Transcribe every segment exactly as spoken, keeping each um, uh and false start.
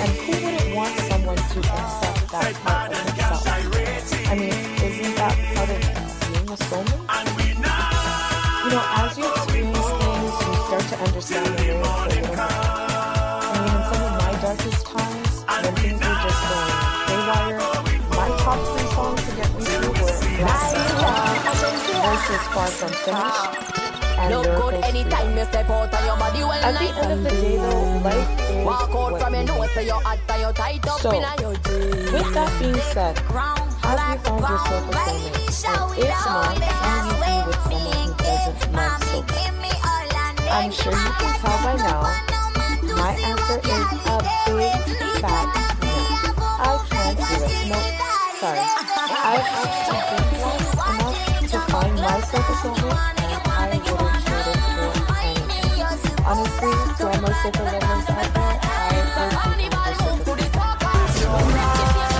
And who wouldn't want someone to accept that part of themselves? I mean, isn't that part of being a soulmate? You know, as you experience things, you start to understand the lyrics a little more. I mean, in some of my darkest times, when things were just going haywire, my top three songs to get me through were Voices Far From Finished, and look good anytime you step out of your body well at the end of the day though, life is walk out what from your you nose make so it. you're hot and you're tight up So, in your dream. with that being said, have you found yourself a soulmate? And if not, can you be with someone who doesn't love so much? I'm sure you can tell by now, my answer is a big fat no. I can't do it. No, sorry. I've actually been blessed enough to find myself a soulmate, and I wouldn't trade it for anything. Honestly, to all my super lovers out there, I urge you to pursue this.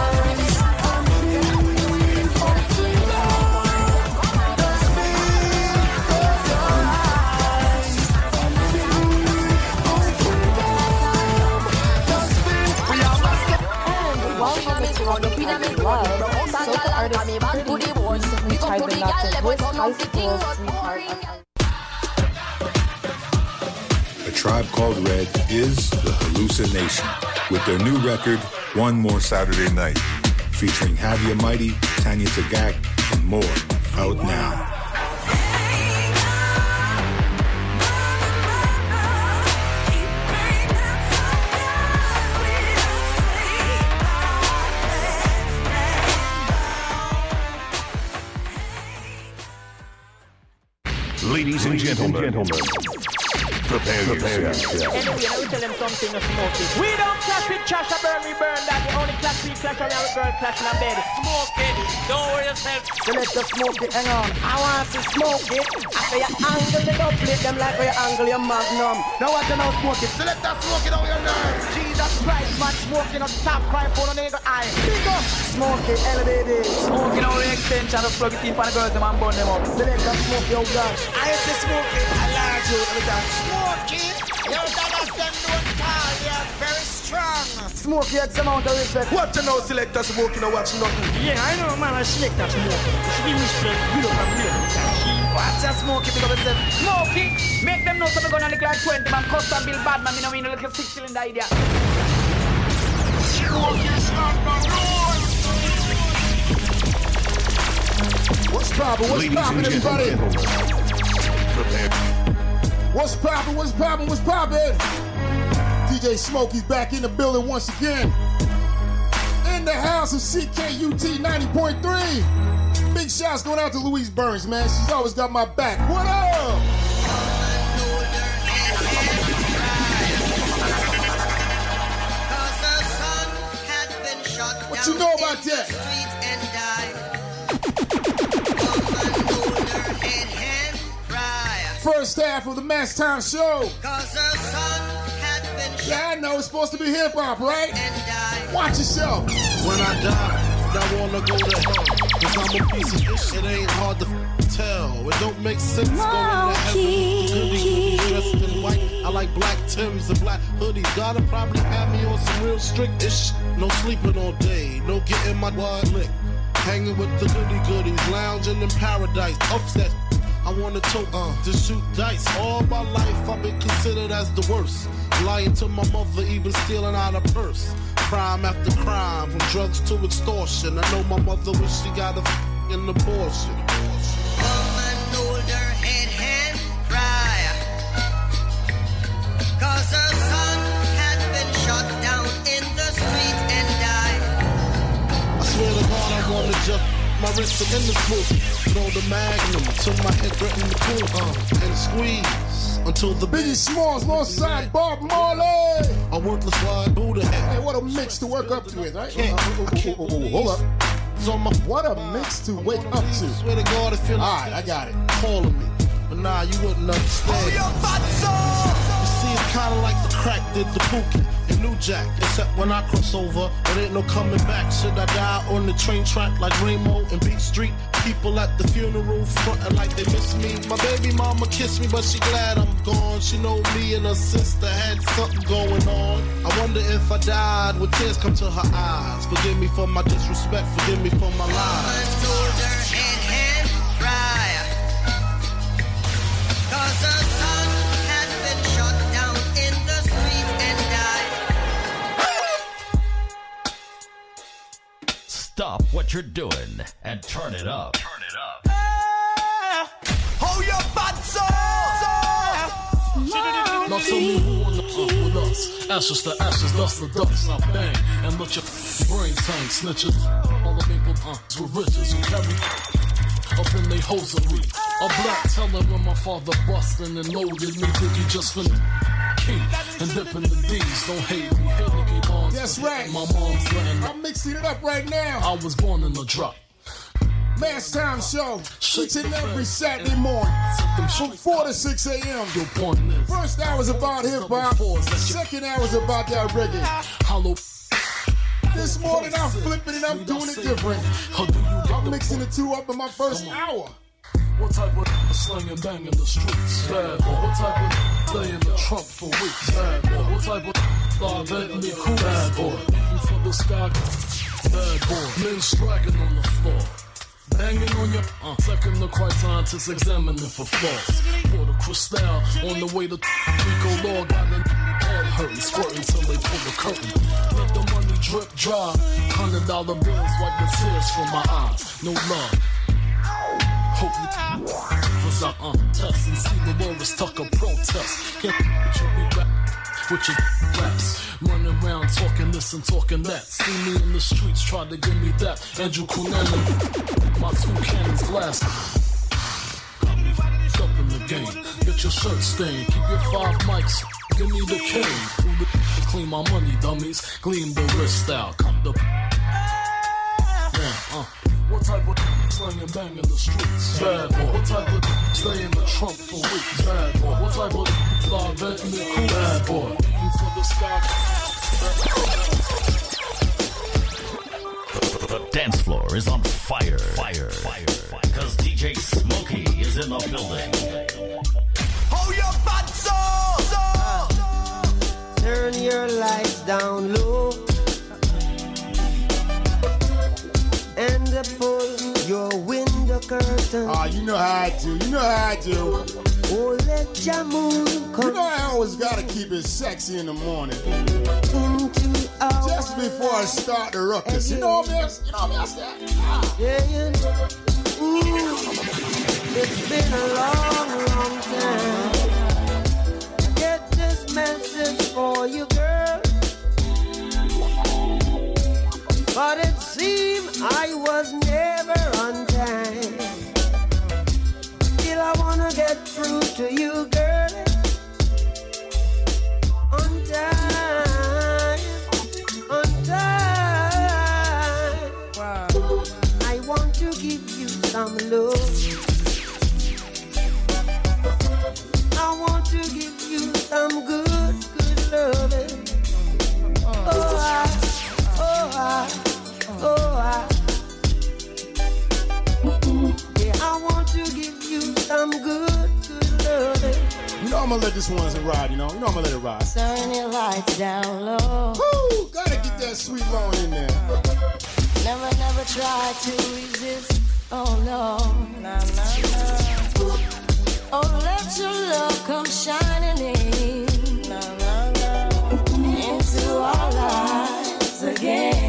Love, soca artist Pretty recently tried to knock his high school sweetheart. A Tribe Called Red is the hallucination with their new record, One More Saturday Night, featuring Javier Mighty, Tanya Tagak, and more, out now. Ladies and gentlemen, gentlemen. Prepare, Prepare yourself. Anyway, I will tell them something of smoking. We don't clash with trash, I burn, we burn that. The only clash we clash, and we burn clash in a bed. Smoke it, don't worry yourself. So let's just smoke it, hang on. I want to smoke it. After you angle the double, them like where you angle your magnum. Now what you know smoke it. So let's just smoke it on your nerves. Jesus Christ, man, smoking on top, crying for the nigga eye. Pick up, smoke it, elevated. Smoking on the extension, just plug it in for the girls, them and burn them up. So let's just smoke your gosh. I have to smoke it, I like you every time. Smoke it. You don't understand, don't call, they are very strong. Smoke you had some amount of respect. What you know, selector smoke, you know, watch nothing. Yeah, I know, man, I select that smoke. She give me straight, build up and build up. Watch that smoke, pick up yourself. Smoke it, make them know something gonna look like twenty, man. Custom build bad, man, you know, in a little six cylinder idea. Smoke is not the rule. What's poppin', what's poppin', everybody? Prepare. What's poppin', what's poppin', what's poppin'? D J Smokey's back in the building once again. In the house of C K U T ninety point three. Big shouts going out to Louise Burns, man. She's always got my back. What up? What you know about that? First half of the Mass Time Show. Yeah, I know it's supposed to be hip hop, right? Watch yourself. When I die, I wanna go to hell. Cause I'm a piece of shit, it ain't hard to f- tell. It don't make sense going to heaven. Goody, dressed in white. I like black Timbs and black hoodies. Gotta probably have me on some real strict ish. No sleeping all day, no getting my wad licked. Hanging with the goody goodies, lounging in paradise. Upset. I wanna tote uh, to shoot dice. All my life I've been considered as the worst. Lying to my mother, even stealing out a purse. Crime after crime, from drugs to extortion. I know my mother wish she got a f***ing abortion. Woman older head hand cry, cause her son had been shot down in the street and died. I swear to God I wanna just my wrist in the pool. Throw the magnum till my head threaten the pool, uh, and squeeze until the Biggie Smalls, Northside, Bob Marley. A worthless wide Buddha head. Hey, what a mix to work up to it, right? Uh, oh, oh, oh, oh, hold up. What a mix to wake up to. Swear to God, if you're all right, I got it. Calling me, but nah, you wouldn't understand. You see, it's kinda like the crack did the Pookie and New Jack, except when I cross over, there ain't no coming back. Should I die on the train track like Ramo and Beat Street? People at the funeral frontin' like they miss me. My baby mama kissed me, but she glad I'm gone. She know me and her sister had something going on. I wonder if I died, would tears come to her eyes? Forgive me for my disrespect, forgive me for my lies. Told her head, head, cry. Cause her son had been shot down in the street and died. Stop what you're doing and turn it up. Turn it up. Hold your butt, so. Now tell me who on the up with us. Ashes to ashes, dust to dust. I bang and let your brains hang. Snitches, all the maple punks with riches who carry up in they hosiery. A black teller when my father bustin' and loaded me. Think he just finna key and dip in the D's. Don't hate me, hate me, keep on. That's right. My mom's letting I'm mixing it up right now. I was born in the drop. Last Time Show, each and every Saturday morning, from four to six a.m. First hour's about hip-hop, second hour's about that reggae. This morning I'm flipping it, I'm doing it different. I'm mixing the two up in my first hour. What type of slang and bang in the streets? Bad boy. What type of stay in the trunk for weeks? Bad boy. What type of start letting me cool? Bad boy. Eating for the sky. Bad boy. Men striking on the floor. Banging on your uh, second the Christ scientists examining for flaws. Pour the crystal on the way to Rico Law got the head hurting, squirting till they pull the curtain. Let the money drip dry. Hundred dollar bills wipe the tears from my eyes. No love. Hope you cause I uh, test and see the Loris Tucker protest. Can't with your weak rap, with your raps. Running around talking this and talking that. See me in the streets, try to give me that. Andrew Cunanan, my two cannons blast. Got me f***ed up in the game. Get your shirt stained, keep your five mics. Give me the cane. Through the to clean my money, dummies. Gleam the wrist out. Come the yeah, uh. What type of slang and bang in the streets? Bad boy. What type of stay in the trunk for weeks? Bad boy. What type of fly vetting the cool? Bad boy. Eating for the sky. The dance floor is on fire. Fire. Fire. Because D J Smokey is in the building. Hold your butt, so. Turn your lights down low. And pull your window curtain. Ah, you know how I do. You know how I do. Oh, let your moon come. You know I always gotta keep it sexy in the morning. Into our Just before I start the ruckus. You know what I mean? You know what I mean? Ah. Yeah, yeah. Ooh, it's been a long, long time. I get this message for you, girl. But it seemed I was never on time. Still I wanna get through to you, girl. On time, on time. Wow. I want to give you some love. I want to give you some good, good loving. Oh, I, oh, I. Oh, I, yeah, I want to give you some good, good loving. You know I'm gonna let this one ride, you know? You know I'm gonna let it ride. Turn your lights down low. Woo! Gotta get that sweet loan in there. Never, never try to resist. Oh, no. Nah, nah, nah. Oh, let your love come shining in. Nah, nah, nah. Into our lives again.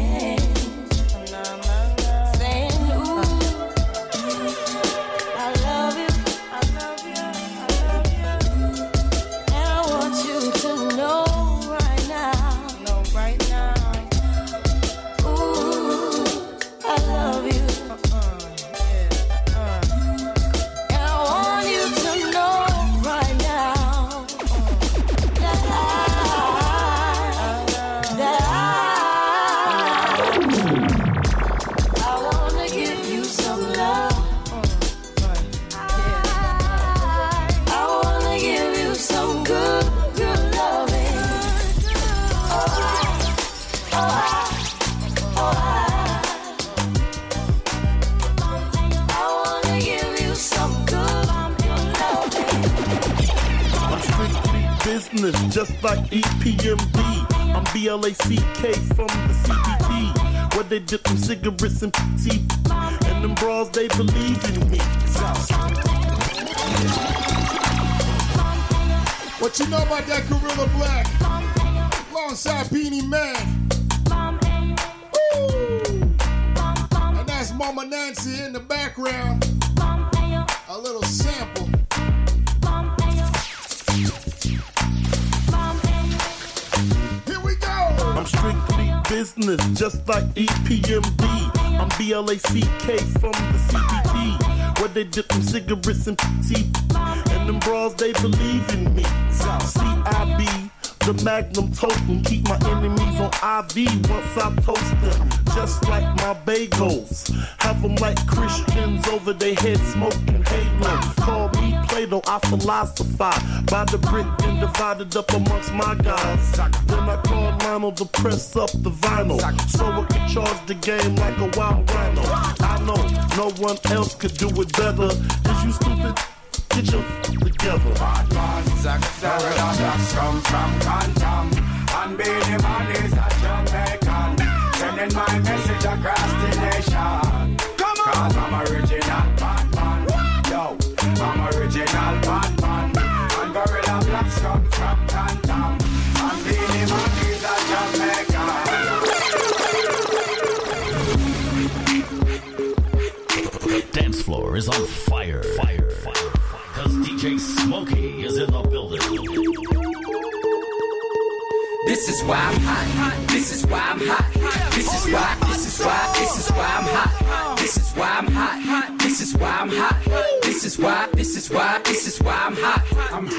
Just like E P M D, I'm B L A C K from the C B T, where they dip them cigarettes and P T, and them bras, they believe in me. What you know about that Gorilla Black? Alongside Beanie Man. Woo! And that's Mama Nancy in the background. A little sample. Here we go! I'm strictly business, just like E P M D. I'm B L A C K from the C B T, where they dip them cigarettes and P T, and them bras, they believe in me. C I B, the Magnum totem, keep my enemies on I V once I toast them. Just like my bagels, have them like Christians over their head smoking halo. Call me Plato, I philosophize by the brick and divided up amongst my guys. Then I called Lionel to press up the vinyl, so I could charge the game like a wild rhino. I know no one else could do it better. Is you stupid? Get your together. Bad man, Zack Sarah, come from Quantum, and Beanie Man is a Jamaican, sending my message across the nation. Come on, cause I'm original bad man. Yo, I'm original bad man, and Gorilla Blacks come from Quantum, and Beanie Man is a Jamaican. The dance floor is on fire, fire, fire. Cause D J Smokey is in the building. This is why I'm hot. This is why I'm hot. This is why. This is why. This is why I'm hot. This is why I'm hot. This is why I'm hot. This is why. This is why. This is why I'm hot. I'm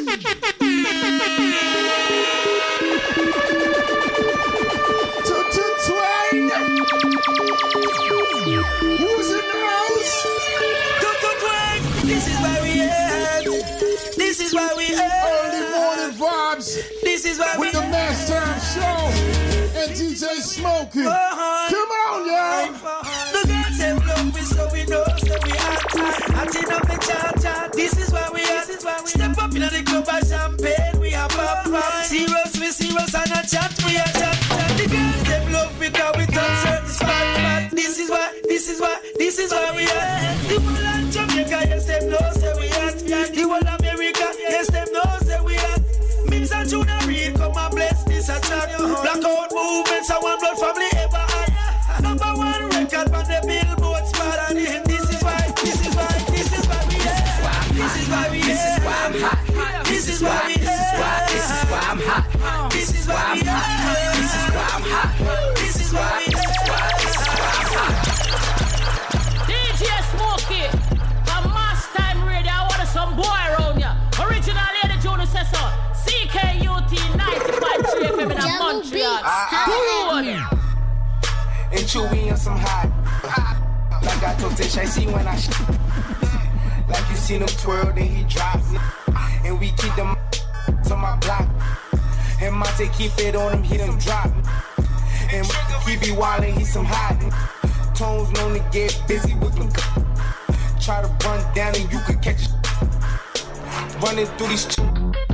Who's in the house? This is why we at. This is why we at. Early morning vibes. This is why with we the Mass Time Show and D J Smokey. Uh-huh. Come on, y'all. The girls have love me, so we know, so we act. Acting up the cha-cha. This is why we at. Step up in the club and champagne. We have pop pop. Serious, we serious and a chat. We are chat. The girls have love me, cause we touch certain spot. This is why, this is why, this is why we at. The whole of Jamaica, yes, them know, say we at. The whole of America, yes, them know, say we at. Mims and Junior Reid, come and bless this a chat. Blackout movements and one blood family ever had. Number one record on the Billboard spot. And this is why, this is why, this is why we at. This is why we at. This is why I'm hot. This is why we at. This is why I'm hot. This is why I'm hot. This is why I'm hot. This is why we at. This is why I'm hot. D J Smokey, a Mass Time Radio. I want some boy around ya. Original Lady June says so. C K U T ninety point three F M in Montreal. Good. And Chewy and some hot. Like I told Tish, I see when I sh- like you seen him twirl, then he drop. And we keep them to my block. And Monte keep it on him, he done drop. And he be wildin', he some hot. Tones known to get busy with them. Try to run down and you could catch it. Running through these ch-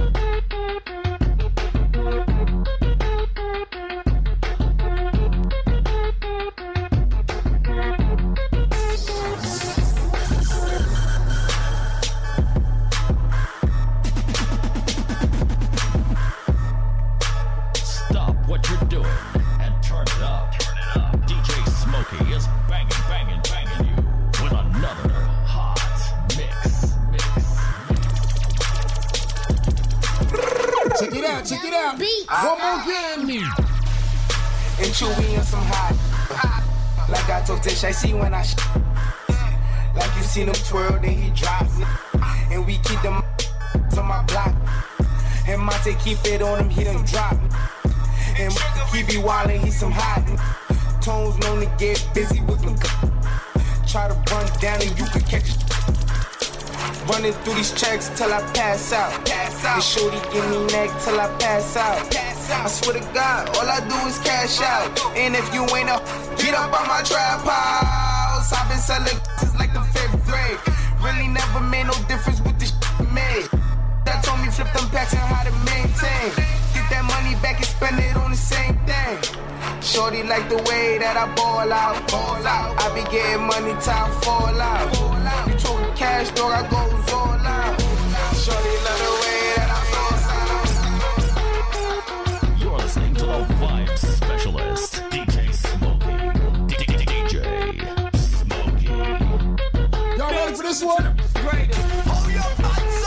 Stop what you're doing and turn it up. Turn it up. D J Smokey is banging, banging, banging you with another hot mix. Mix. Check it out, check it out. Beat. One more again. And Chewy and some hot. Like I told Tish, I see when I sh- like you seen him twirl, then he drop. And we keep them to my block. And Monte keep it on him, he done drop. And he be wildin', he some hot. Tones known to get busy with them. Try to run down and you could catch it. Running through these checks till I pass out. Pass out. And shorty give me neck till I pass out. Pass out. I swear to God, all I do is cash out. And if you ain't a, get up on my trap house. I've been selling since like the fifth grade. Really never made no difference with this shit made. That told me flip them packs and how to maintain. Get get that money back and spend it on the same thing. Shorty like the way that I ball out, ball out. I be getting money, time fall out. You talking cash, dog, I goes all out. Shorty love the way that I fall out. You're listening to the Vibe Specialist, D J Smokey. D J Smokey. Y'all ready for this one? Hold your butts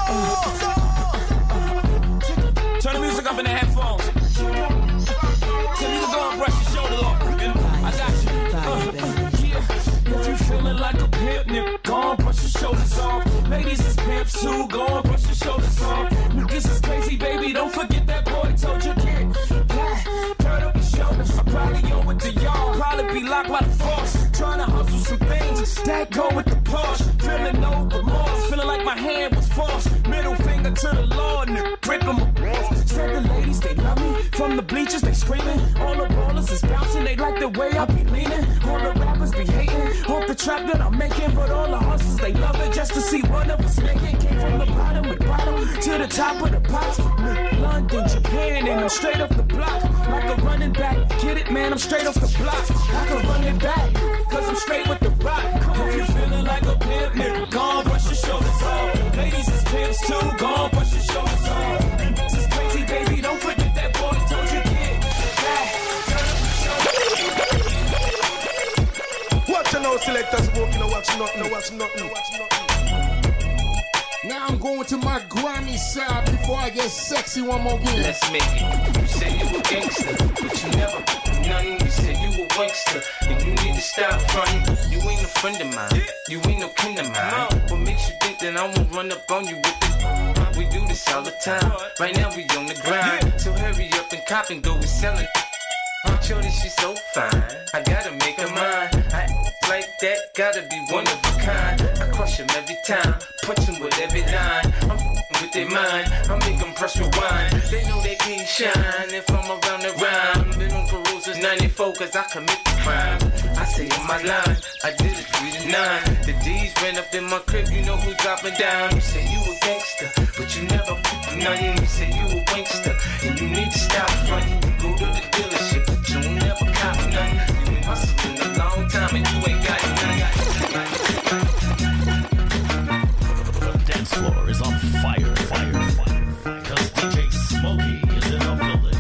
up. Turn the music up in the headphones. Tell me to go and brush your shoulder off. I got you. Uh, yeah. If you feeling like a pimp, nigga, go and brush your shoulders off. Ladies is pimps too, go and brush your shoulders off. Niggas is crazy, baby, don't forget that boy told you get. Yeah, turn up your shoulders. I probably owe it to y'all. Probably be locked by the force. Trying to hustle some things. That go with the Porsche. Feeling no remorse. Feeling like my hand was forced. Middle finger to the Lord, nigga. Break them apart. Said the ladies, they love me. From the bleachers, they screaming. All the ballers is bouncing. They like the way I be leaning. All the rappers be hating. Off the trap that I'm making. But all the hustlers, they love it. Just to see one of us making. Came from the bottom of the bottom to the top of the pops. London, Japan, and I'm straight off the block. Like a running back. Get it, man, I'm straight off the block. I can run it back. Cause I'm straight with the rock. If you feeling like a pimp, nigga, go on, brush your shoulders off. Ladies is pimps too, go on, brush your shoulders off. This is crazy, baby, don't forget that boy told you get. Watch you now, selectors walking, now watch nothing, now watch nothing, watch nothing. Now I'm going to my grimy side before I get sexy one more game. Let's make it. You say you a gangster, but you never nothing. You say you a wankster, and you need to stop fronting. You ain't a friend of mine, you ain't no kin of mine. What makes you think that I won't run up on you with it? We do this all the time. Right now we on the grind, so hurry up and cop and go with selling. Shorty, she's so fine. I gotta make her mine. I act like that, gotta be one of a kind. I crush him every time, punch him with every line. I'm f***ing with their mind, I make them press rewind. They know they can't shine if I'm around the rhyme. Been on Peru since ninety-four, cause I commit the crime. I say in my line, I did it three to nine. The D's ran up in my crib, you know who's dropping down. You say you a gangster, but you never put nothing. You say you a wankster, and you need to stop fronting. Go to the dealership, but you never cop nothing. You been hustling a long time and you ain't got nothing. The dance floor is on fire, fire, fire, fire. Cause D J Smokey is in the building.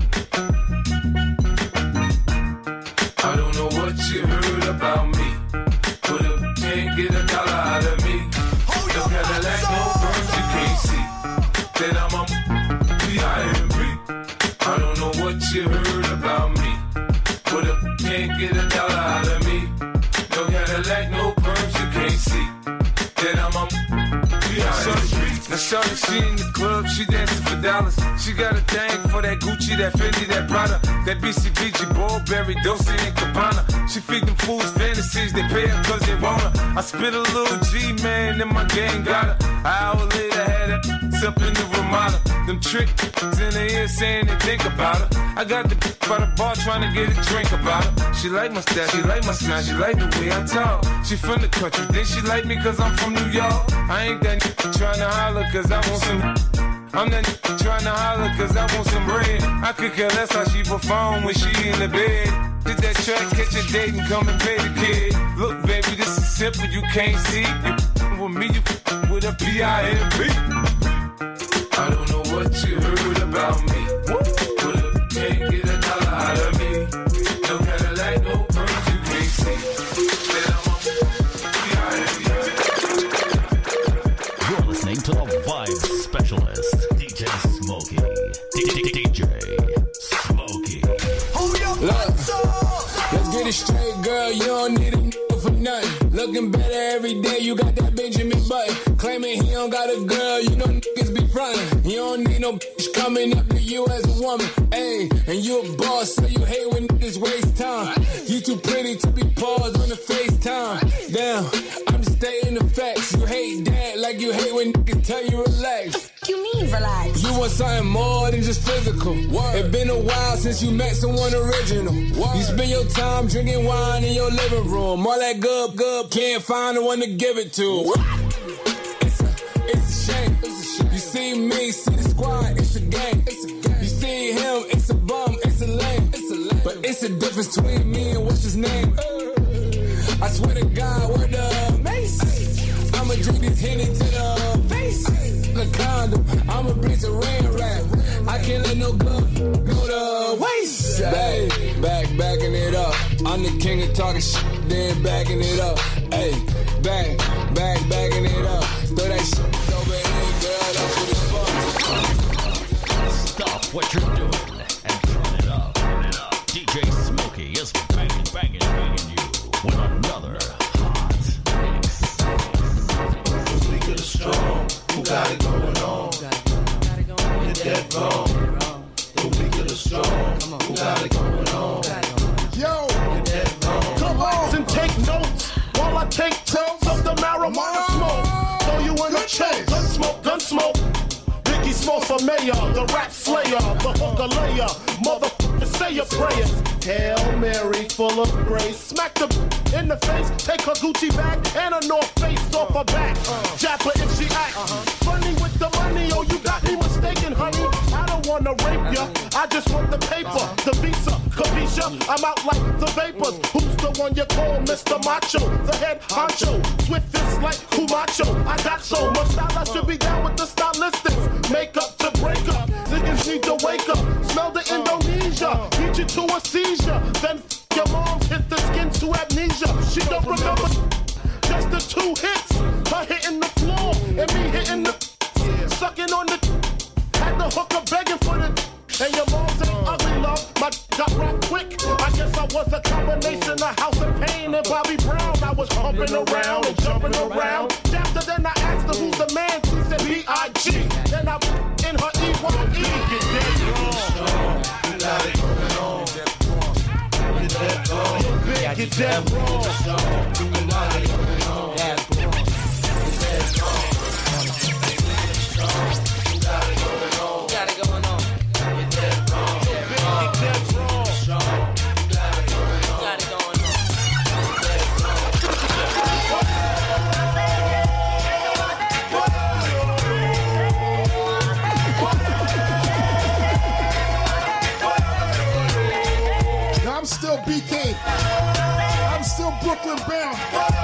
I don't know what you heard about me, but if you can't get a dollar out of me, no Cadillac, no birds you can't see, then I'm a B I M B. I don't know what you heard about me, but if you can't get a dollar out of me, no Cadillac, no birds you can't see, then I'm a B I M B. Now shorty, she in the club, she dancing for dollars. She got a thing for that Gucci, that Fendi, that Prada, that B C B G, Burberry, Dolce and Gabbana. She feed them fools fantasies, they pay her cause they want her. I spit a little G, man, and my gang got her. An hour later, had her up in the Ramada. Them trick in the ear saying they think about her. I got the by the bar trying to get a drink about her. She like my style, she like my smile, she like the way I talk. She from the country, then she like me cause I'm from New York. I ain't that trying to holler cause I want some. I'm that trying to holler cause I want some bread. I could care less how she perform when she in the bed. Did that track, catch a date and come and pay the kid. Look baby, this is simple, you can't see. You with me, you with a P I M B. I don't know what you heard about me, but if you can't get a dollar out of me, no Cadillac, no birds you can't see, then I'm a B I M B. You're listening to the Vibe Specialist, D J Smokey. D J Smokey. Look, let's get it straight, girl. You don't need a nigga for nothing. Looking better every day. You got that Benjamin Button. Claiming he don't got a girl. You know niggas be frontin'. You don't need no bitch coming up to you as a woman. Ayy, and you a boss, so you hate when niggas waste time. You too pretty to be paused on the FaceTime. Damn, I'm just stating the facts. You hate that like you hate when niggas tell you relax. You mean relax? You want something more than just physical. It's been a while since you met someone original. Word. You spend your time drinking wine in your living room. All that good, good, can't find the one to give it to. It's a, it's a shame. It's a shame. You see me, see the squad, it's a game. It's a game. You see see him, it's a bum, it's a lame. It's a lame. But it's a difference between me and what's his name. I swear to God, word the mace. I'ma drink this Henny to the face. The condom, I'ma bring some rain rap. I can't let no glove go to waste. Back, back, backing it up. I'm the king of talking shit, then backing it up. Hey, back, back, backing it up. Throw that shit over here, girl, that's what it's for. Stop what you're doing and turn it up. D J Smokey is banging, banging, banging you with another hot mix. The weak of the strong, who got it going on? You're dead wrong. The weak of the strong, who got it going on? Yo, you're dead wrong. Come on and take notes while I take toes of the marijuana smoke. Throw you in the choke, gun smoke, gun smoke. Biggie Smoke for mayor, the rap slayer, the hooker layer, motherfucker say your prayers. Hail Mary, full of grace. Smack the in the face, take her Gucci bag and a North Face off her back. Jap her if she act funny with the money. Oh, you got me mistaken, honey. I don't wanna rape ya, I just want the paper, the visa, capisha. I'm out like the vapors. Who's the one you call Mister Macho? The head honcho, swift is like Cumacho. I got so much style, I should be down with the stylistics. Make up to break up, niggas need to wake up. Smell the Indonesia, beat you to a seizure. Then your mom hit the skin to amnesia. She don't remember just the two hits. Her hitting the floor and me hitting the sucking on the. Had the hooker begging for the. And your mom's an ugly love. My got rock quick. I guess I was a combination of House of Pain and Bobby Brown. I was humping around and jumping around. After then I asked her who's the man. She said B I G Then I in her E Y E. Get dead wrong. You got it going on. Get dead wrong. Get dead wrong. You got it going on. That's wrong. Get dead wrong. You got it going on. Got it going on. Get dead wrong. Get dead wrong. You got it going on. Got it going on. I'm still B K. I'm still Brooklyn bound.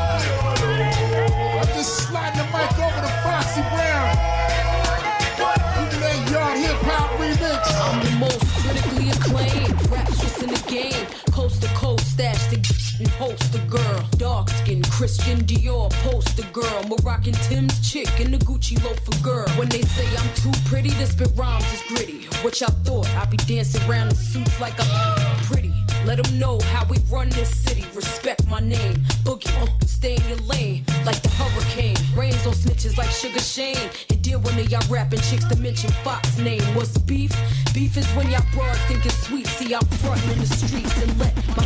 I'm just sliding the mic over to Foxy Brown. Even that yard hip hop remix. I'm the most critically acclaimed rapstress in the game. Coast to coast, stash the and host the girl. Dark skin, Christian Dior, poster girl. Moroccan Tim's chick and the Gucci loafer girl. When they say I'm too pretty, this spit rhymes is gritty. What y'all thought? I be dancing around in suits like I'm pretty. Let them know how we run this city. Respect my name. Boogie, uh, stay in your lane like the hurricane. Rains on snitches like Sugar Shane. And deal when they y'all rapping chicks to mention Fox name. What's beef? Beef is when y'all broads think it's sweet. See, I'm frontin' in the streets and let my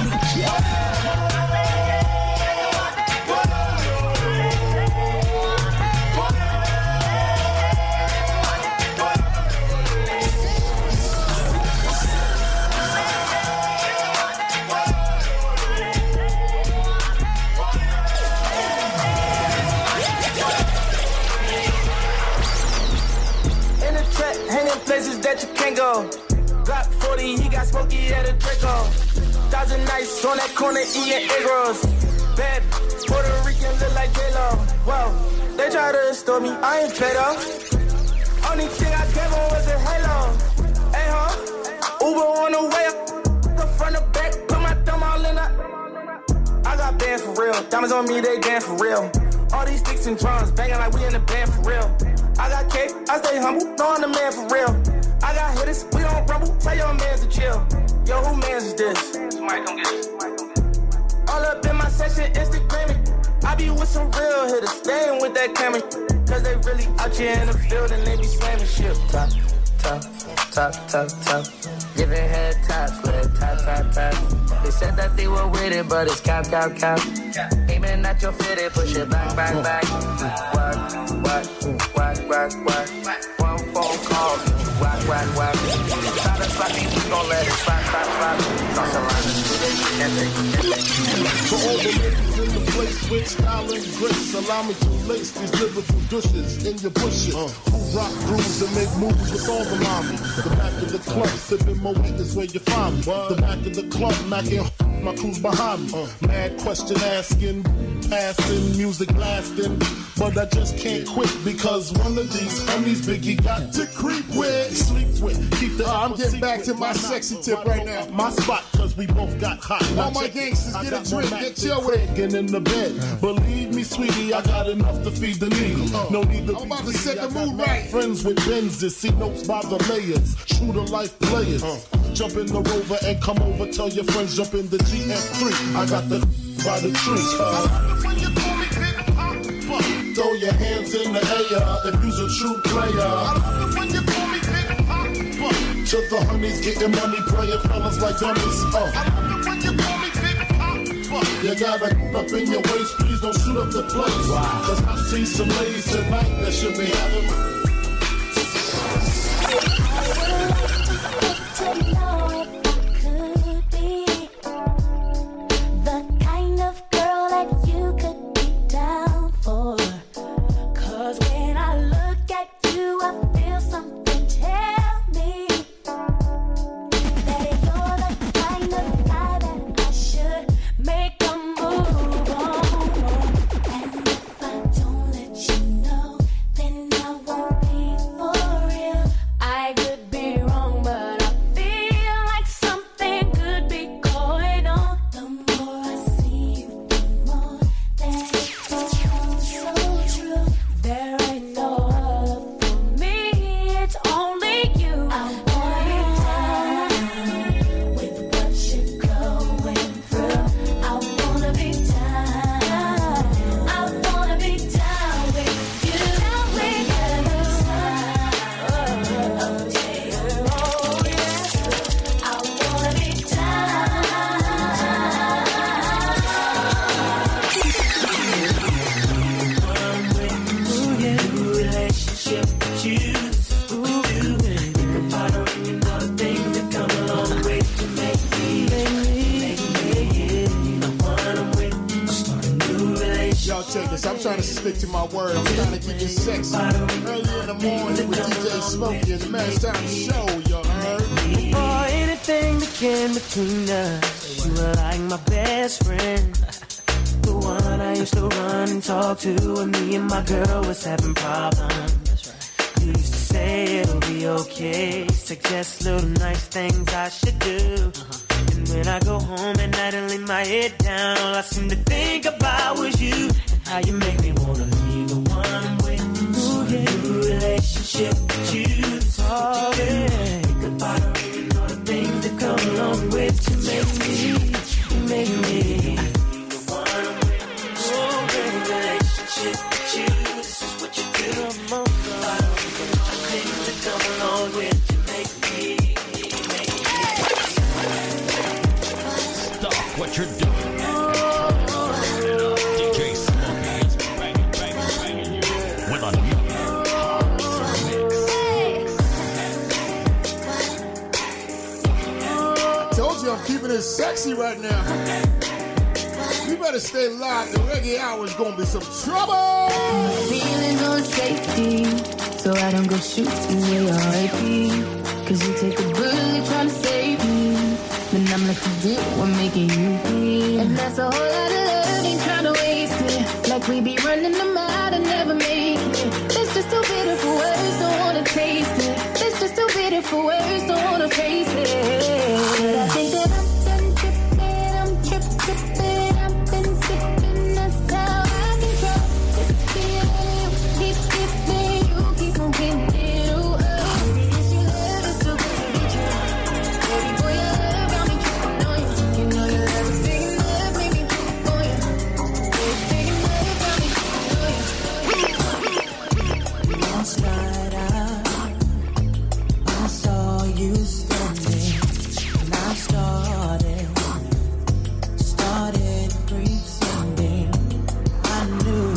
places that you can't go. Glock forty, he got Smokey at a Draco. Thousand nights on that corner eating egg rolls. Bad Puerto Rican look like J-Lo. Whoa, they try to stole me, I ain't paid off. Only thing I gave on was a halo. Hey, huh? Uber on the way up. The front, the back, put my thumb all in the. I got bands for real. Diamonds on me, they dance for real. All these sticks and drums, banging like we in the band for real. I got cake, I stay humble, no I'm the man for real. I got hitters, we don't rumble, tell your mans to chill. Yo, who mans is this? Somebody come get this. All up in my section, Instagramming. I be with some real hitters, they ain't with that camera. Cause they really out here in the field and they be slamming shit. Top, top, top, top, top. Giving head taps, with tap, tap, tap. They said that they were with it, but it's cap, cap, cap. Aiming at your fitted, push it back, back, back. Whack, whack, whack, whack, whack. One phone call, whack, whack, whack. Try to slap me, we gon' let it slap, slap, slap. For all the ladies in the place with style and grace, allow me to lace these lyrical douches in your bushes. Uh. Who rock grooves and make moves with all the mommy. The back of the club, sipping my weed is where you find me. What? The back of the club, macking my crew's behind me. Uh. Mad question asking, passing, music lasting. But I just can't quit because one of these homies Biggie got to creep with, sleep with, keep the. Uh, I'm getting back to my sexy tip right now. My spot, cause we both got hot. All my gangsters get a drink, get chill with it. In the bed. Believe me, sweetie, I got enough to feed the needy. No need to I'm be about to greedy. set the I got mood mad right. Friends with Benzes, see notes by the layers. True to life players. Uh. Jump in the Rover and come over. Tell your friends jump in the G F three. I got the by the tree. Uh. When you call me Big Papa, throw your hands in the air if you's a true player. When you call me Big Papa, to the honeys getting money, praying fellas like dummies. Uh. When you call me Big Papa, you gotta get up in your waist, please don't shoot up the place. Wow. Cause I see some ladies tonight that should be having. I'm trying to stick to my word. I'm trying to keep it sexy. Early in the morning with D J Smokey and the Man's Time Show, you heard? Before anything began between us, you were like my best friend. The one I used to run and talk to when me and my girl was having problems. You used to say it'll be okay, suggest little nice things I should do. And when I go home at night and lay my head down, all I seem to think about was you. How you make me wanna be the one I'm with. Ooh, yeah. New relationship with you. Oh, yeah. Think about her and all the things that come along with. You make me, you make me the one I'm with. Oh, yeah. New relationship with you. This is what you do. I'm on fire. All the things that come along with. You make me, you make me. Stop what you're doing. I'm keeping it sexy right now. You better stay live. The reggae hour is gonna be some trouble. Feeling on safety, so I don't go shooting where your heart be. Cause you take a bullet trying to save me, then I'm left to do what making you be. And that's a whole lot of love, ain't trying to waste it. Like we be running them out and never make it. It's just too bitter for words, don't wanna taste it. It's just too bitter for words, don't wanna face it. But I think that I'm done tripping, I'm trip tripping, I've been sipping, that's how I control this feeling. Keep tipping, you keep on getting it, ooh, oh. Baby, it's your love, it's so good to be true. Baby, boy, your love got me tripping on you. You know your love is big enough, make me trip on you. It's big enough, got me tripping on you. Last night I, I saw you standing. I started, started pretending I knew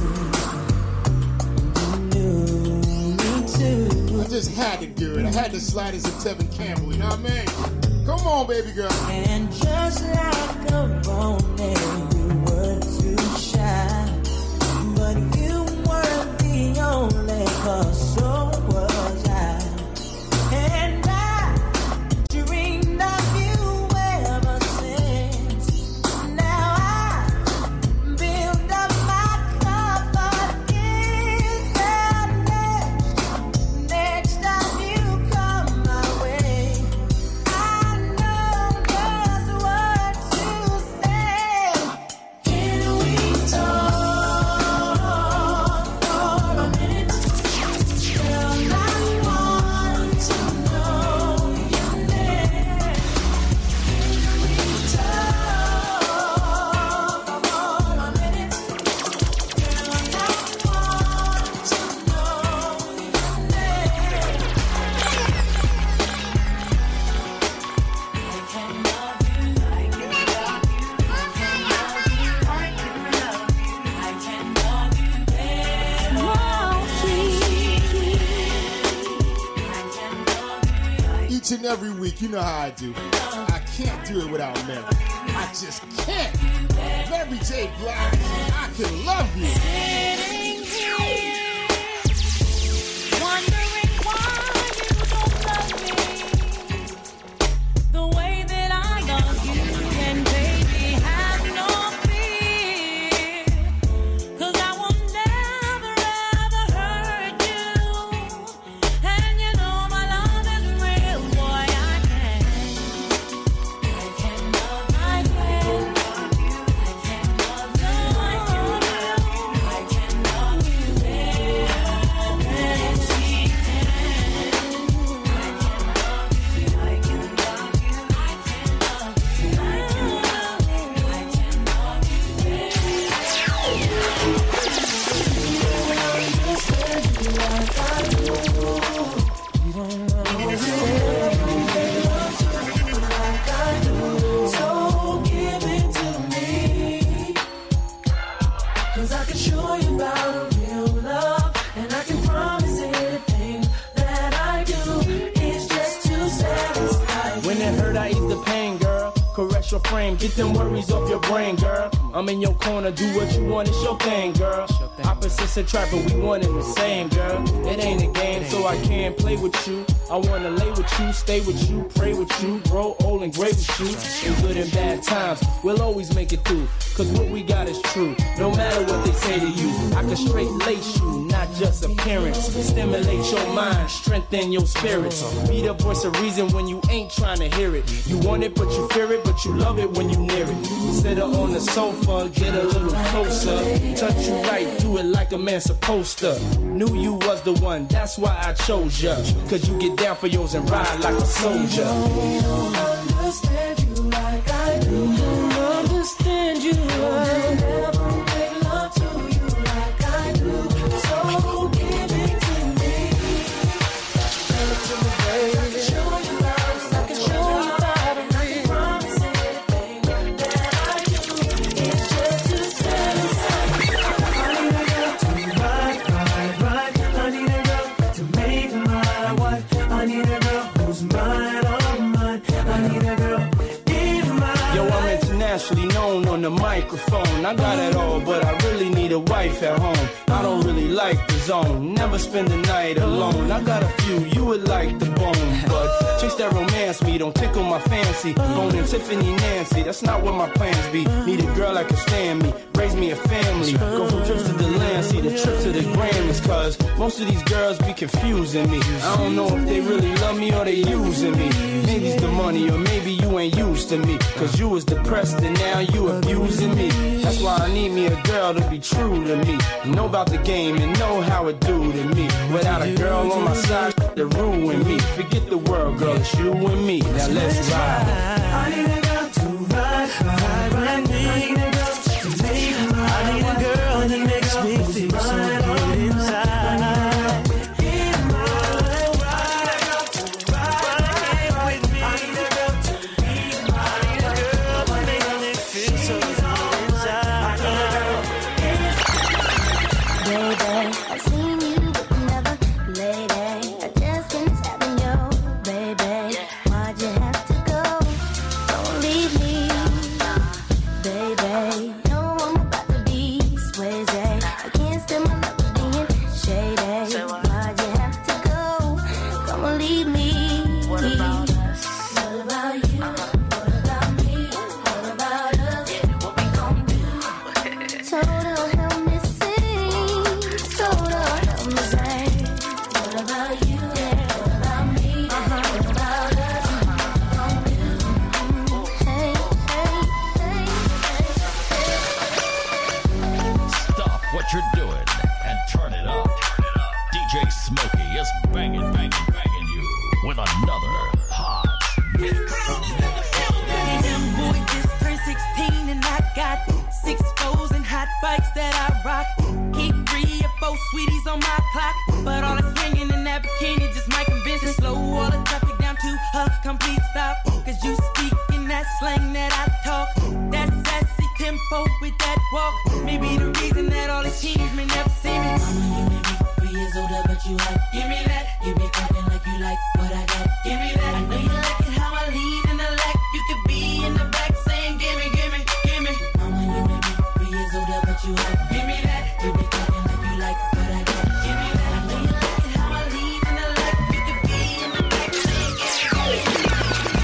you, you knew me too. I just had to do it. I had to slide as a Tevin Campbell, you know what I mean? Come on. on, baby girl. And just like a Roman, you were too shy. But you weren't the only cause, so was I. And I dreamed of you ever since. Now I build up my confidence that next, next time you come my way, I know just what to say. Can we talk? Each and every week, you know how I do. I can't do it without Mary. I just can't. Mary J. Blige, I can love you. Sitting here, wondering why you don't love me the way that I love you. And baby, have no fear, 'cause I will never ever hurt you. And you know my love is real, boy. I can, I can love, I can love you. I can love you. I can love you, baby. And she can. I can love you. I can love you. I can love you. I can love you. I can love you, baby. You don't understand like I do. So give it to me, 'cause I can show you about a real love, and I can promise anything that I do is just to satisfy you. When it hurt, I ease the pain, girl. Caress your frame, get them worries off your brain, girl. I'm in your corner, do what you want, it's your thing, girl. Opposites attract, but we one and the same, girl. It ain't a game, so I can't play with you. I wanna lay with you, stay with you, pray with you, grow old and great with you. In good and bad times, we'll always make it through. 'Cause what we got is true, no matter what they say to you. I can straight lace you, not just appearance. Stimulate your mind, strengthen your spirits. Be the voice of reason when you ain't trying to hear it. You want it, but you fear it, but you love it when you near it. Sit her on the sofa, get a little closer. Touch you right, do it like a man supposed to. Knew you was the one, that's why I chose ya. 'Cause you get down for yours and ride like a soldier. I don't understand you like I do. Don't understand you. I'll never make love to you like I do. So give it to me. Give it to me, baby. I can show you love. I can show you how to read. Promise anything that I do is just to satisfy you. I need a girl to ride, ride, ride. I need a girl to make my wife. I need a girl who's mine, all mine. I need a girl in my Yo, I'm internationally known on the microphone. I got it all, but I really need a wife at home. I don't really like the zone, never spend the night alone. I got a few, you would like the bone, but chicks that romance me don't tickle my fancy. Bone and Tiffany Nancy, that's not what my plans be. Need a girl that can stand me, raise me a family. Go from trips to the land, see the trip to the Grammys. 'Cause most of these girls be confusing me. I don't know if they really love me or they using me. Maybe it's the money or maybe you ain't used to me. 'Cause you was depressed and now you abusing me. That's why I need me a girl to be true to me. Know about the game and know how it do to me. Without a girl on my side, to ruin me. Forget the world, girl, it's you and me. Now let's ride. I need a girl to ride, ride, ride me. I need a girl to make my I need a girl that makes me feel so good inside. I've seen you, but never, lady. I just can't stop you, baby. Why'd you have to go? may be the reason that all these teens may never see me. Mama, you may be three years older, but you like, give me that. You be talking like you like what I got, give me that. I know you like it how I lead in the lack. You could be in the back saying, give me, give me, give me. Mama, you may be three years older, but you like, give me that. You be talking like you like what I got, give me that. I know you like it how I lead in the lack. You could be in the back saying, give me, give me.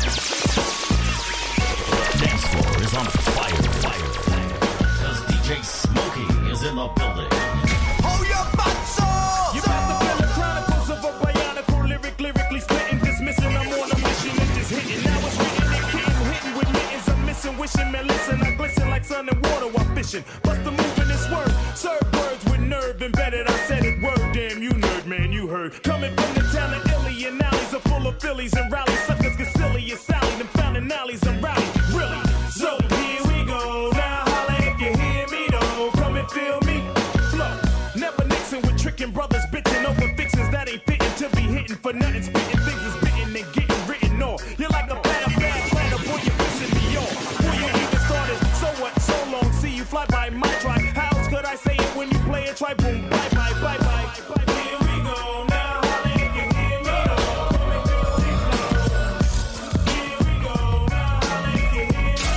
Dance floor is on fire, fire, fire. Cause D J Smokey is in the building. Hold your butts up! You got the feel the chronicles of a bionicle, lyric, lyrically spitting, dismissing. I'm on a mission and just hitting. Now it's written and getting hitting with mittens. I'm missing, wishing, man, listen. I glisten like sun and water while fishing. Bust the move in this word. Serve words with nerve embedded. I said it word, damn you nerd, man, you heard. Coming from the town of Illy and alleys are full of Phillies and rallies. Suckers get silly and Sally. Them founding alleys and rally. Really? So here we go. Now holla if you hear me though. Come and feel me. Flow. Never Nixon with tricking brothers bitching over fixins that ain't fitting to be hitting for nothing. Spitting things is bitten and getting written on. You're like a bad, bad planner, boy, you're pissing me off. Boy, you even started. So what? So long. See you fly by my tribe. How else could I say it when you play it? Try boom. Bye bye, bye bye. Here we go. Now holla if you hear me though. Come and feel me flow. Here we go. Now holla if you hear me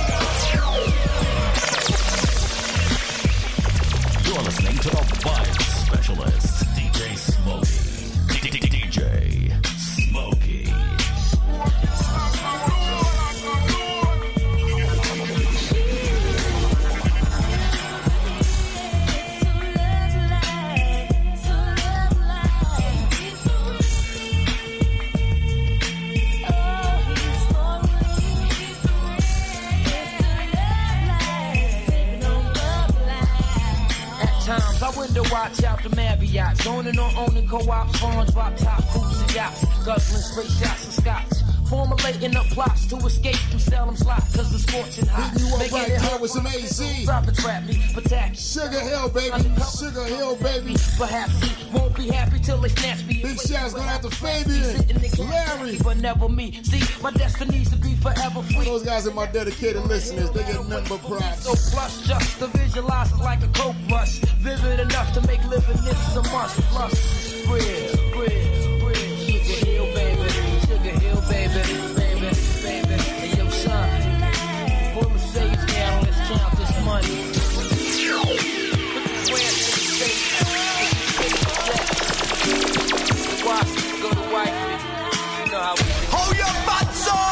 though. You're listening to the Vibe Specialist, D J Smokey. D J Smokey. Times I window watch out the Marriott, zoning on owning co-ops, farms, drop top cruise and yachts, guzzling straight shots of scotch, formulating up plots to escape from Salem slot, cause the scorching hot. You Making right it here hurt with some A C. Drop the trap me, attack. Sugar Hill, baby. Sugar Hill, baby. Perhaps he won't be happy till they snatch me. Big shots going out to Fabian, Larry. But never me. See, my destiny's to be forever free. Those guys are my dedicated listeners. They get number props. So plus just to visualize it like a coke rush. Vivid enough to make living this a must. Plus, spread, spread, spread. Sugar Hill, baby. Sugar Hill, baby. Baby, baby. And yo, son, pull the sage down. Let's count this money. Put the grand to the state. The watch go to wifey. You know how we do. Hold your butts up!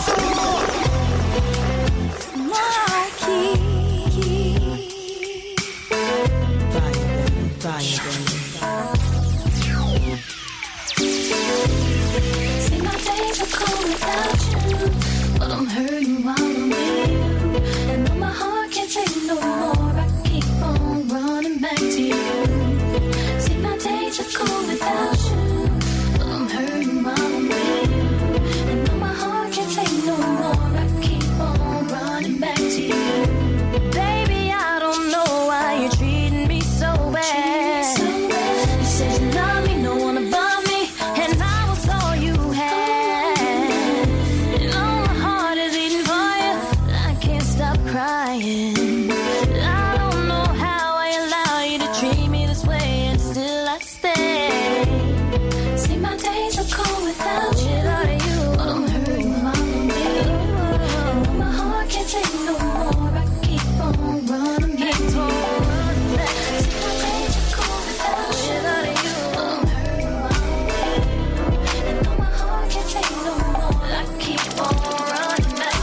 See, my days are cold without you, but I'm hurting while I'm with you. And though my heart can't take no more, I keep on running back to you. See, my days are cold without you, but I'm hurting while I'm with you. And though my heart can't take no more, I keep on running back to you. Baby, I don't know why you're treating me so bad. You said you love me, no one above me, and I was all you had. And all my heart is beating for you, I can't stop crying. I don't know how I allow you to treat me this way, and still I stay. See, my days are cold without you, but I'm hurting while I'm with you. And my heart can't take no more, I keep on running back to you. See, my days are cold without you, but I'm hurting while I'm with you. And though my heart can't take no more, I keep on running back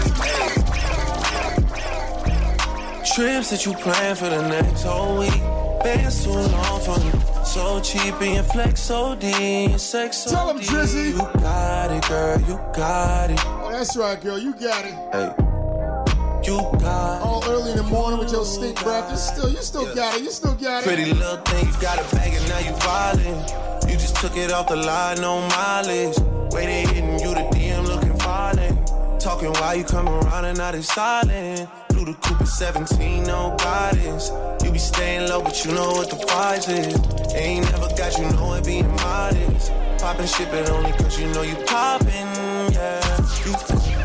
to you. Trips that you plan for the next whole week. Been so long from you, so cheap and your flex so deep, sex so Tell him, deep. Drizzy. You got it, girl, you got it. Oh, that's right, girl. You got it. Hey, you got it. All early in the morning with your stink breath. You still, you still got it. You still got it. Pretty little thing, you got a bag and now you wildin'. You just took it off the line, no mileage. Way they hitting you, the D M looking violent. Talking while you come around and now they silent. Blue the coupe at seventeen, no guidance. You be staying low, but you know what the price is. Ain't never got you know it being modest. Poppin' shit, but only cause you know you poppin', yeah. You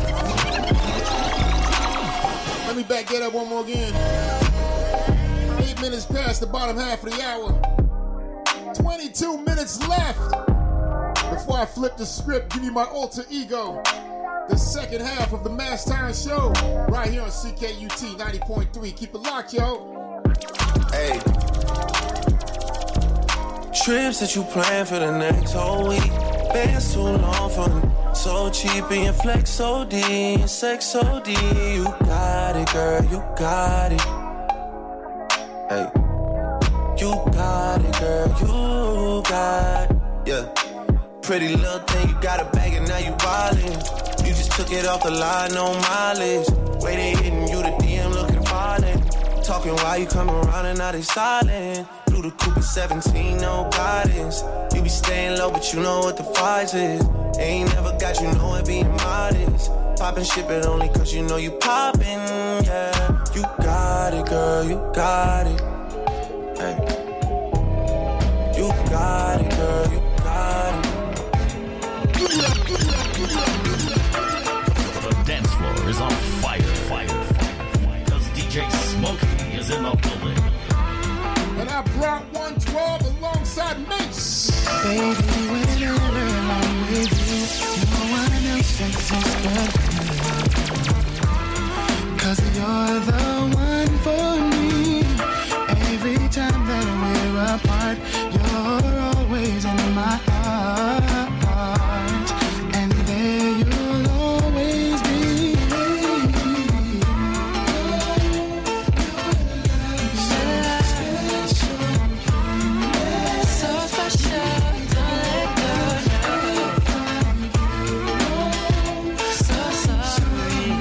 Let me back that up one more again. twenty-eight minutes past the bottom half of the hour. twenty-two minutes left before I flip the script, give you my alter ego. The second half of the Mass Time Show, right here on C K U T ninety point three. Keep it locked, yo. Hey. Trips that you plan for the next whole week. Bands too long for them. So cheap and flex O D and sex O D. You got it, girl, you got it. Hey. You got it, girl, you got it. Yeah. Pretty little thing, you got a bag and now you wildin'. You just took it off the line, no mileage. Way they hitting you, the D M looking violent. Talking while you come around and now they silent. Through the coupe at seventeen, no guidance. You be staying low, but you know what the price is. Ain't never got you know it being modest. Poppin' ship it only cause you know you poppin', yeah. You got it, girl, you got it. Hey. You got it, girl, you got it. The dance floor is on fire, fire, fire. Cause D J Smokey is in the building. And I brought one twelve alongside Mace. Baby, whenever I'm with you, no one else exists but me. Cause you're the one for me. Every time that we're apart, you're always in my heart. And there you'll always be. So special, don't let go. So sorry.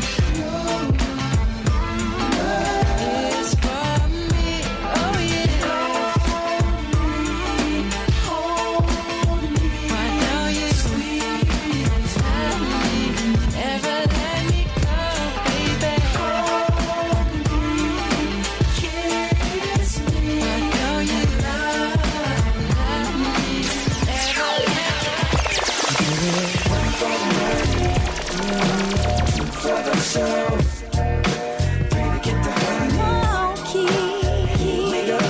It's for me, oh yeah. Why don't you sweet tell me, never let me go, baby. Kiss me. Why don't you love, love me, never let me go. One for the money, two for the show, three to get the honey. Here we go.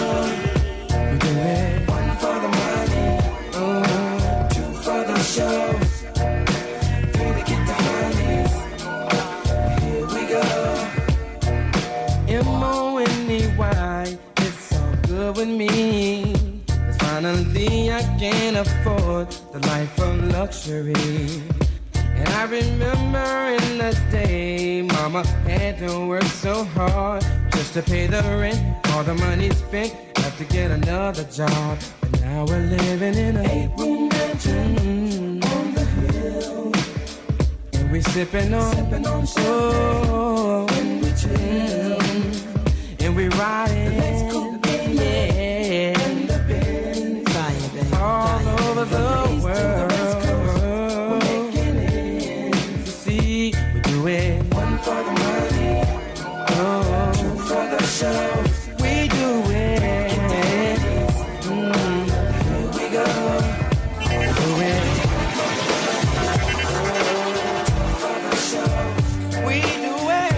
One for the money, oh, two for the show, three to get the honey. Here we go. M O N E Y, it's all good with me. 'Cause finally I can afford the life of luxury. And I remember in the day, mama had to work so hard just to pay the rent. All the money spent, have to get another job. And now we're living in a eight-room mansion on the hill. And we sipping on, sipping on oh, and we chill. And we riding, let's go, yeah, in the Benz, fire, baby, all fire, over the world. You see, we do it one for the money, oh, two for the show. We do it. Mm. Here we go. We do it. For the show. We do it.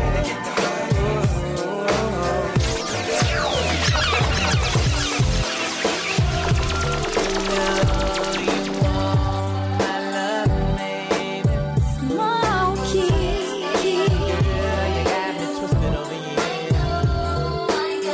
Smokey. Girl, you got me twisted over here.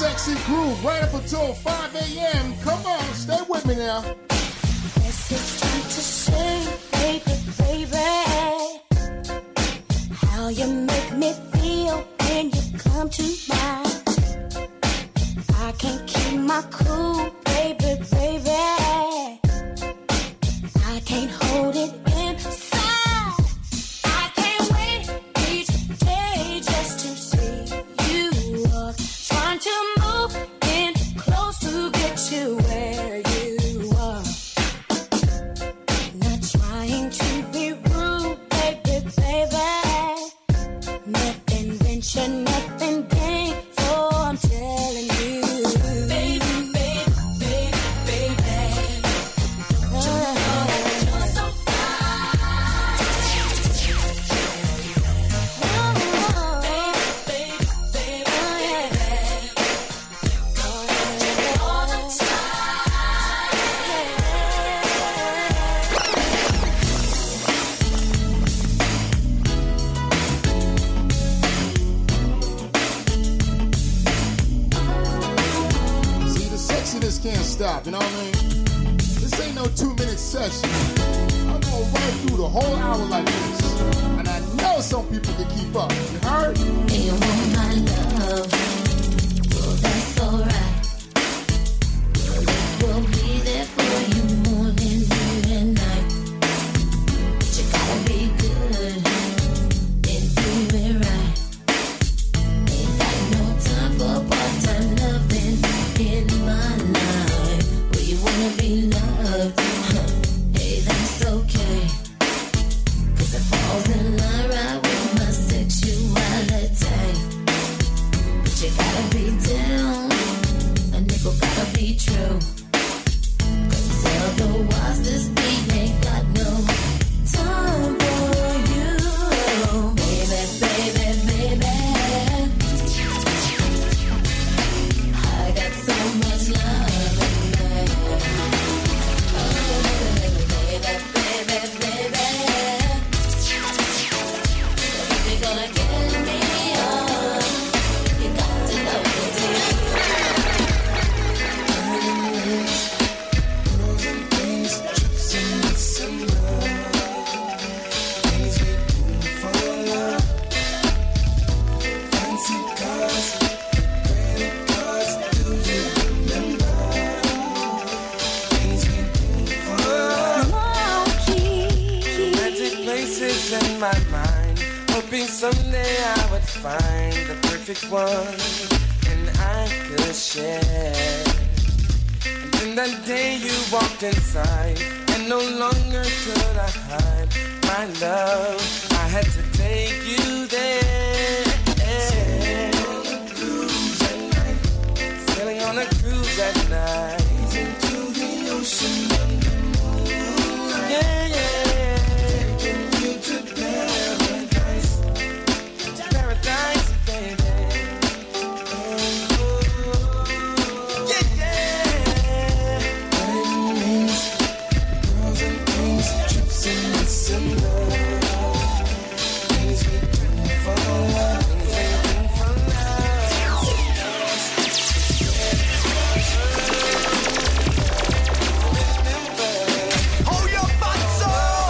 sexy groove right up until five a.m. Come on, stay with me now. Yes, it's time to say, baby, baby, how you make me feel when you come to mind. I can't keep my cool, baby, baby. I can't hold it inside. I can't wait each day just to see you walk. Trying to move in close to get you where you are. Not trying to be rude, baby, baby. Nothing venture, nothing gain. So I'm telling you, baby, baby, baby, baby. Oh. Can't stop, you know what I mean? This ain't no two-minute session. I'm gonna run through the whole hour like this. And I know some people can keep up. You heard? And you want my love. Well, that's alright. We'll be there for you morning, noon, and night. But you gotta be good and do it right. Ain't got no time for part-time loving in my life. Where you wanna be loved, hey, that's okay. Cause it falls in line right with my sexuality. But you gotta be down, a nickel gotta be true. Cause otherwise this beat ain't got no time for you. Baby, baby, baby, I got so much love in me. Oh, baby, baby, baby, baby. If you're gonna get me on, you got to know the deal. Rules and things, trips and this and that. Things we do for love. Fancy cars, credit cards, do you remember? Things we do for love. Romantic places in my mind, hoping someday I would find the perfect one and I could share. And then that day you walked inside, and no longer could I hide my love. I had to take you there. Sailing on a cruise at night. Sailing on a cruise at night. Into the ocean under moonlight. Yeah, yeah. Taking you to paradise. To paradise, baby. Oh, yeah, yeah. Wedding rings, girls and things, trips and this and that. Things we do for love. Things we do for Hold your butts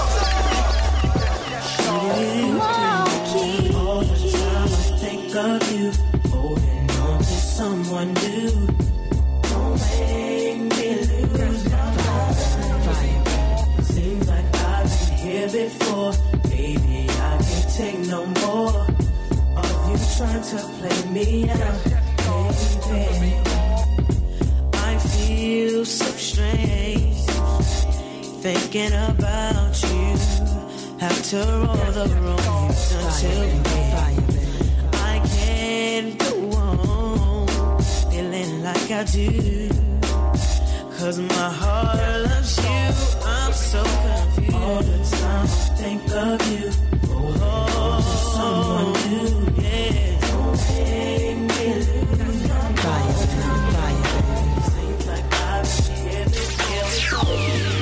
All the time I think of you, holding on to someone new. Don't make me lose my mind. Seems like I've been here before. Baby, I can't take no more of you trying to play me out. Baby, I feel so strange thinking about you. After all the wrong you've done to me, I can't go on feeling like I do. Cause my heart loves you, I'm so confused. All the time I think of you, oh, someone new, yeah. Don't make me lose my mind. Seems like I've been here before.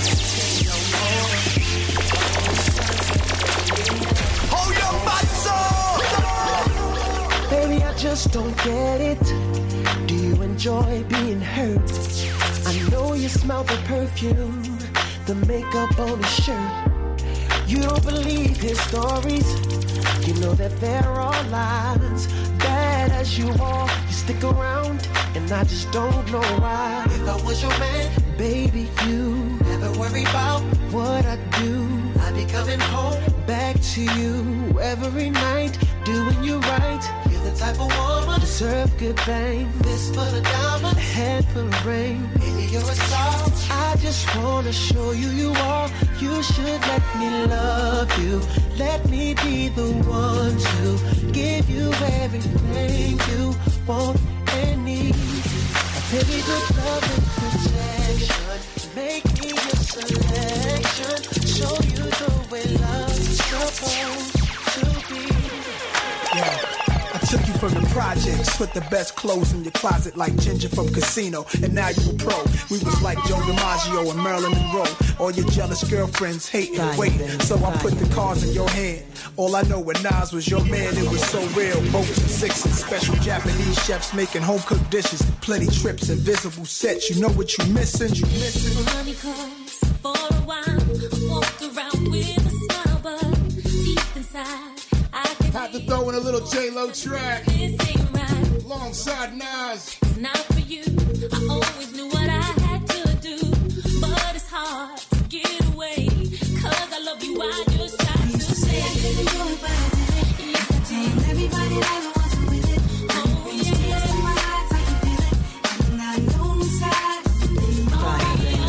Hold your butts up! Baby, I just don't get it. Do enjoy being hurt. I know you smell the perfume, the makeup on his shirt. You don't believe his stories. You know that there are lies. Bad as you are, you stick around, and I just don't know why. If I was your man, baby, you never worry about what I do. I'd be coming home back to you every night, doing you right. You're the type of woman deserve good things. This for the diamond, a head full of rain. Baby, you're a star. I just wanna show you you are. You should let me love you. Let me be the one to give you everything you want and need. A baby, good love and protection. Make me your selection. Show you the way love's supposed to be. Yeah. I took you from the projects, put the best clothes in your closet like Ginger from Casino, and now you a pro. We was like Joe DiMaggio and Marilyn Monroe. All your jealous girlfriends hating and waiting, so I put the cards in your hand. All I know when Nas was your man, it was so real. Boats and sixes, special Japanese chefs making home-cooked dishes, plenty trips, invisible sets. You know what you missing, you missing. Money comes for a while, I walked around with a smile, but deep inside had to throw in a little J-Lo track alongside Nas. Not for you, I always knew what I had to do, but it's hard to get away, cause I love you, I just try to say I didn't do it, but I did it. Yes, I did. Everybody that wants to with it. Oh, yeah, yeah. In my eyes, I can feel it, and I know inside. Oh, yeah.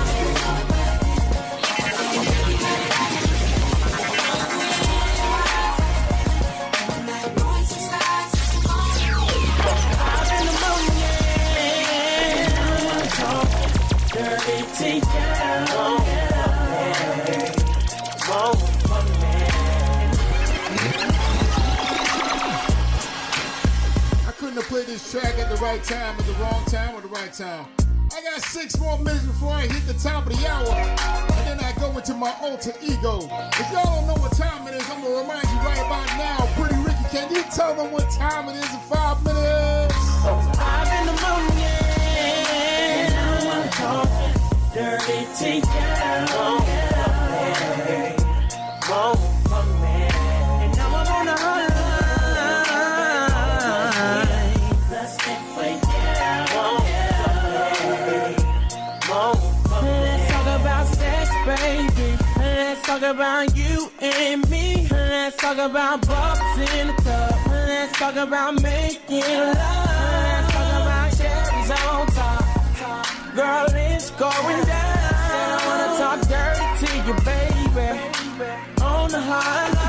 Take down, oh, yeah. Oh, I couldn't have played this track at the right time, at the wrong time, or the right time. I got six more minutes before I hit the top of the hour, and then I go into my alter ego. If y'all don't know what time it is, I'm gonna remind you right about now. Pretty Ricky, can you tell them what time it is in five minutes? Oh, five in the morning, and I'm talking dirty take down, oh, yeah. Oh, oh, man. And now I'm on the hotline. Let's get way down, oh, yeah. Oh, oh, let's talk about sex, baby. Let's talk about you and me. Let's talk about bubbles in the cup. Let's talk about making love. Let's talk about cherries on top. Girl, it's going down. Said I wanna talk dirty to you, baby. On the hotline.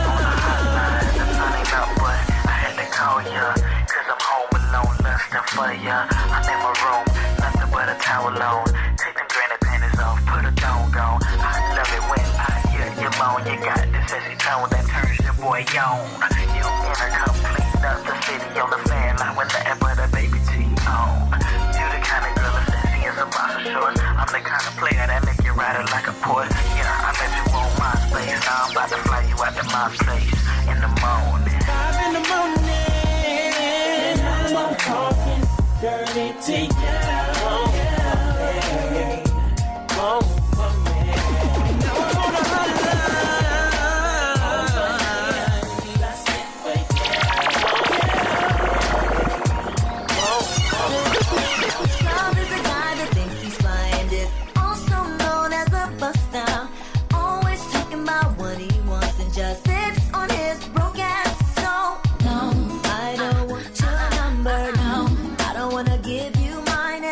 I know, but I had to call ya, cause I'm home alone, lusting for ya. I'm in my room, nothing but a towel on. Take them granny panties off, put a thong on. I love it when I hear you moan. You got this sexy tone that turns your boy on. You in a complete up the city on the fan line with nothing but a baby T on. You the kind of girl that's some boxer shorts. I'm the kind of player that make you ride it like a Porsche. Yeah, I met you on MySpace. Now I'm about to fly you out to my place in the morning. Five in the morning, I'm talking dirty to you. Oh, yeah. Oh, oh, man. Now I'm on the hotline. Let's get way down. Oh, yeah. Oh, oh, Love is a guy that thinks he's flying this, also known as a buster. Always talking about what he wants and just sits on his broke ass. So no, I don't want your number. No, I don't wanna give you mine.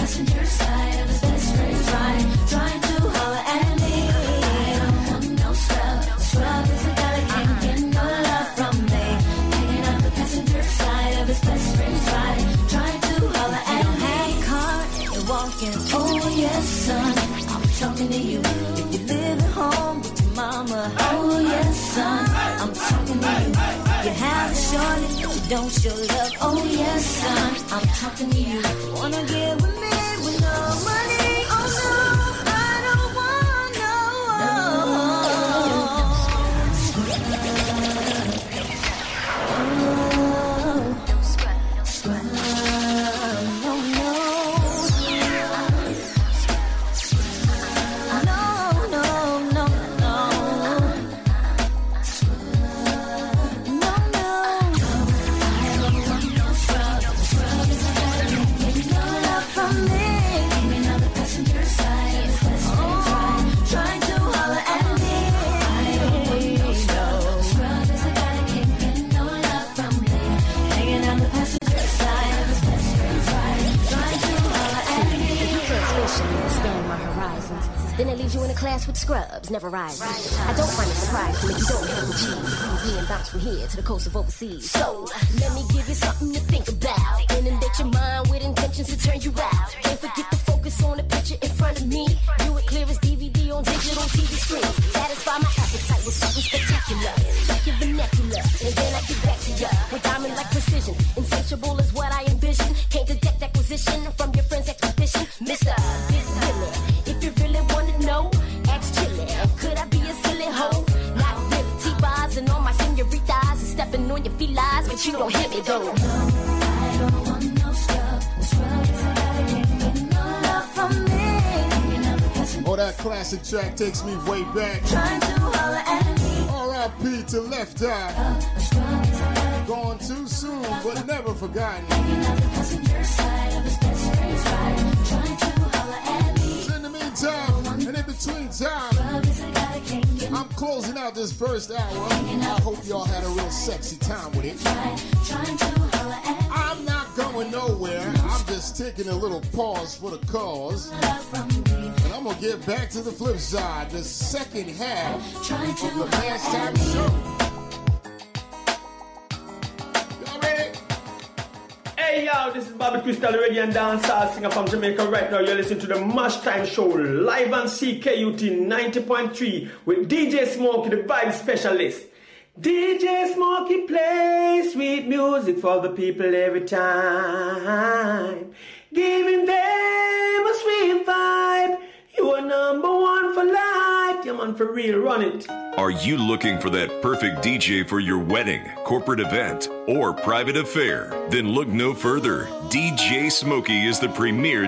passenger side of his best friend's ride, trying to holler at me. I don't want no scrub. Scrub is a guy that can't get no love from me. Hanging out the passenger side of his best friend's ride, trying to holler at me. Hey, car, and you're walking. Oh yes, son, I'm talking to you. If you live at home with your mama. Oh yes, son, I'm talking to you. You have a shorty, but you don't show love. Oh yes, son, I'm talking to you. Wanna get with me with no money? Oh no, I don't want no. Then it leaves you in a class with scrubs, never rising. I don't find it surprising if you don't have the cheese. Leave me and bounce from here to the coast of overseas. So, let me give you something to think about. Inundate your mind with intentions to turn you out. Can't forget to focus on the picture in front of me. Do it clear as D V D on digital T V screen. Satisfy my appetite with something spectacular. Check your vernacular, and then I get back to ya. With diamond-like precision, insatiable is what I envision. Can't detect acquisition from your friend's expedition. Mister This Billy, if you really want to know, ask Chili. Could I be a silly hoe? Not really. T-bars and all my senoritas and stepping on your felines, but you don't hit me though. I don't want no scrub. The scrub is a guy that can't get no love from me. Oh, that classic track takes me way back. Trying to holler at me. R I P to Left Eye. Gone too soon, but never forgotten. Hanging out the passenger side of his best friend's ride, trying to holler at me. In the meantime, and in between time, I'm closing out this first hour. I hope y'all had a real sexy time with it. I'm not going nowhere. I'm just taking a little pause for the cause. And I'm gonna get back to the flip side, the second half of the last time show. Y'all ready? Hey yo, this is Bobby Crystal, radio and dancehall singer from Jamaica. Right now, you're listening to the Mash Time Show live on C K U T ninety point three with D J Smokey, the vibe specialist. D J Smokey plays sweet music for the people every time, giving them a sweet vibe. You are number one for life. Yeah, man, for real, run it. Are you looking for that perfect D J for your wedding, corporate event, or private affair? Then look no further. D J Smokey is the premier